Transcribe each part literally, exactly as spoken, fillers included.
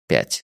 пять.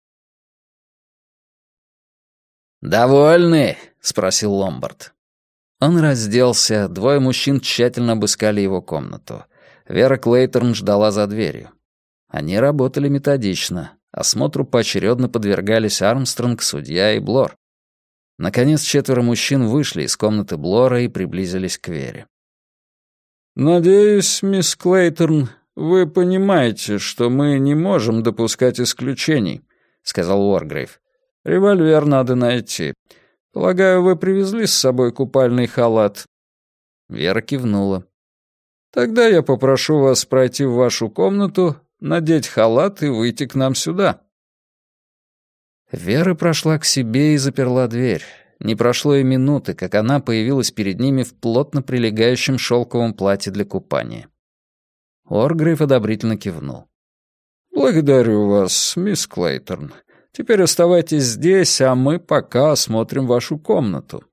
«Довольны?» — спросил Ломбард. Он разделся, двое мужчин тщательно обыскали его комнату. Вера Клейторн ждала за дверью. Они работали методично. Осмотру поочередно подвергались Армстронг, судья и Блор. Наконец четверо мужчин вышли из комнаты Блора и приблизились к Вере. «Надеюсь, мисс Клейторн, вы понимаете, что мы не можем допускать исключений», — сказал Уоргрейв. «Револьвер надо найти. Полагаю, вы привезли с собой купальный халат?» Вера кивнула. «Тогда я попрошу вас пройти в вашу комнату, надеть халат и выйти к нам сюда». Вера прошла к себе и заперла дверь. Не прошло и минуты, как она появилась перед ними в плотно прилегающем шелковом платье для купания. Уоргрейв одобрительно кивнул. «Благодарю вас, мисс Клейторн. Теперь оставайтесь здесь, а мы пока осмотрим вашу комнату».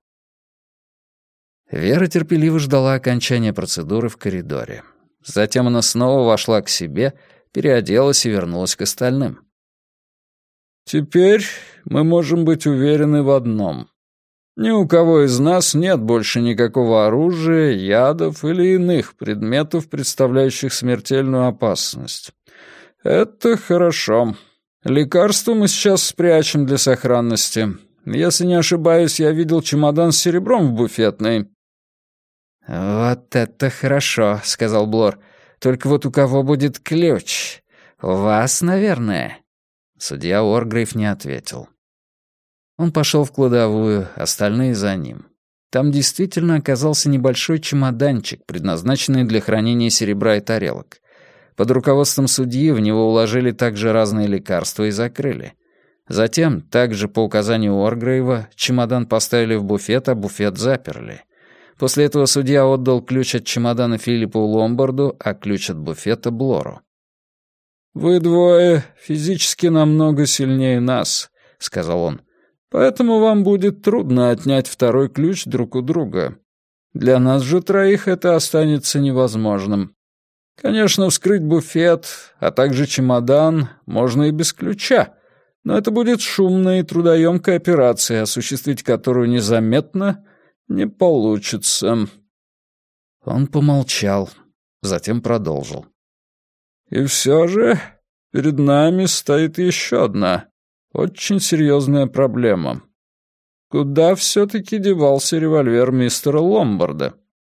Вера терпеливо ждала окончания процедуры в коридоре. Затем она снова вошла к себе, переоделась и вернулась к остальным. «Теперь мы можем быть уверены в одном. Ни у кого из нас нет больше никакого оружия, ядов или иных предметов, представляющих смертельную опасность. Это хорошо. Лекарства мы сейчас спрячем для сохранности. Если не ошибаюсь, я видел чемодан с серебром в буфетной». «Вот это хорошо», — сказал Блор. «Только вот у кого будет ключ? У вас, наверное». Судья Уоргрейв не ответил. Он пошел в кладовую, остальные за ним. Там действительно оказался небольшой чемоданчик, предназначенный для хранения серебра и тарелок. Под руководством судьи в него уложили также разные лекарства и закрыли. Затем, также по указанию Уоргрейва, чемодан поставили в буфет, а буфет заперли. После этого судья отдал ключ от чемодана Филиппу Ломбарду, а ключ от буфета Блору. «Вы двое физически намного сильнее нас», — сказал он. «Поэтому вам будет трудно отнять второй ключ друг у друга. Для нас же троих это останется невозможным. Конечно, вскрыть буфет, а также чемодан можно и без ключа, но это будет шумная и трудоемкая операция, осуществить которую незаметно не получится». Он помолчал, затем продолжил. «И все же перед нами стоит еще одна очень серьезная проблема. Куда все-таки девался револьвер мистера Ломбарда?»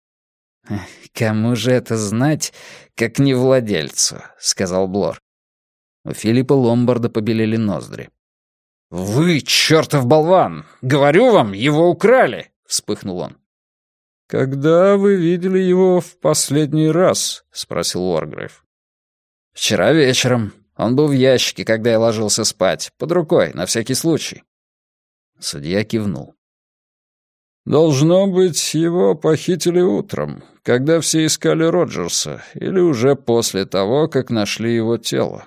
«Кому же это знать, как не владельцу?» — сказал Блор. У Филиппа Ломбарда побелели ноздри. «Вы, чертов болван! Говорю вам, его украли!» — вспыхнул он. «Когда вы видели его в последний раз?» — спросил Уоргрейв. «Вчера вечером. Он был в ящике, когда я ложился спать. Под рукой, на всякий случай». Судья кивнул. «Должно быть, его похитили утром, когда все искали Роджерса, или уже после того, как нашли его тело».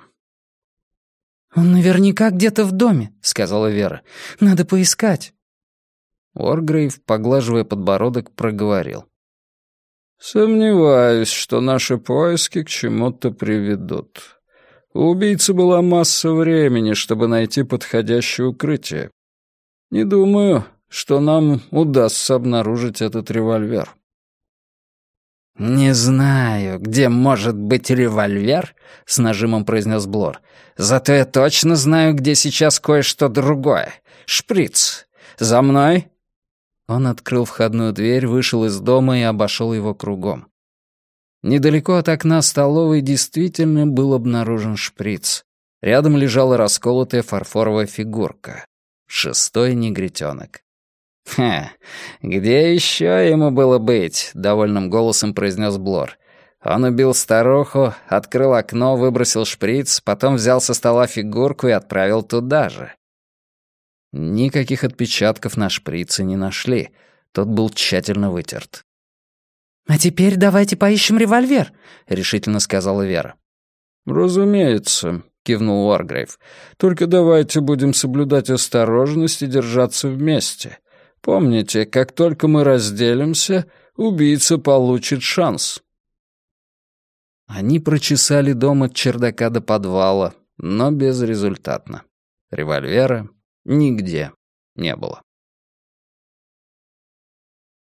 «Он наверняка где-то в доме», — сказала Вера. «Надо поискать». Уоргрейв, поглаживая подбородок, проговорил. «Сомневаюсь, что наши поиски к чему-то приведут. У убийцы была масса времени, чтобы найти подходящее укрытие. Не думаю, что нам удастся обнаружить этот револьвер». «Не знаю, где может быть револьвер», — с нажимом произнес Блор. «Зато я точно знаю, где сейчас кое-что другое. Шприц. За мной!» Он открыл входную дверь, вышел из дома и обошел его кругом. Недалеко от окна столовой действительно был обнаружен шприц. Рядом лежала расколотая фарфоровая фигурка. Шестой негритенок. «Ха, где еще ему было быть?» — довольным голосом произнес Блор. Он убил старуху, открыл окно, выбросил шприц, потом взял со стола фигурку и отправил туда же. Никаких отпечатков на шприце не нашли. Тот был тщательно вытерт. «А теперь давайте поищем револьвер», — решительно сказала Вера. «Разумеется», — кивнул Уоргрейв. «Только давайте будем соблюдать осторожность и держаться вместе. Помните, как только мы разделимся, убийца получит шанс». Они прочесали дом от чердака до подвала, но безрезультатно. Револьвера нигде не было.